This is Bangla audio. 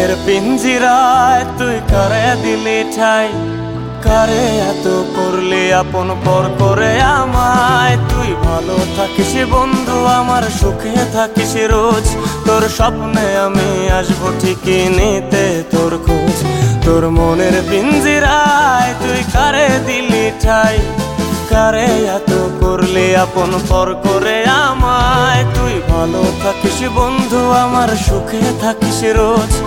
মনের পিঞ্জিরায় তুই কারে দিলি ঠাই, কারে এত করলি আপন পর করে আমায়। তুই ভালো থাকিস বন্ধু আমার, সুখে থাকিস রোজ, তোর স্বপ্নে আমি আসবো ঠিকই নিতে তোর খোঁজ। তোর মনের পিঞ্জিরায় তুই কারে দিলি ঠাই, কারে এত করলি আপন পর করে আমায়। তুই ভালো থাকিস বন্ধু আমার, সুখে থাকিস রোজ,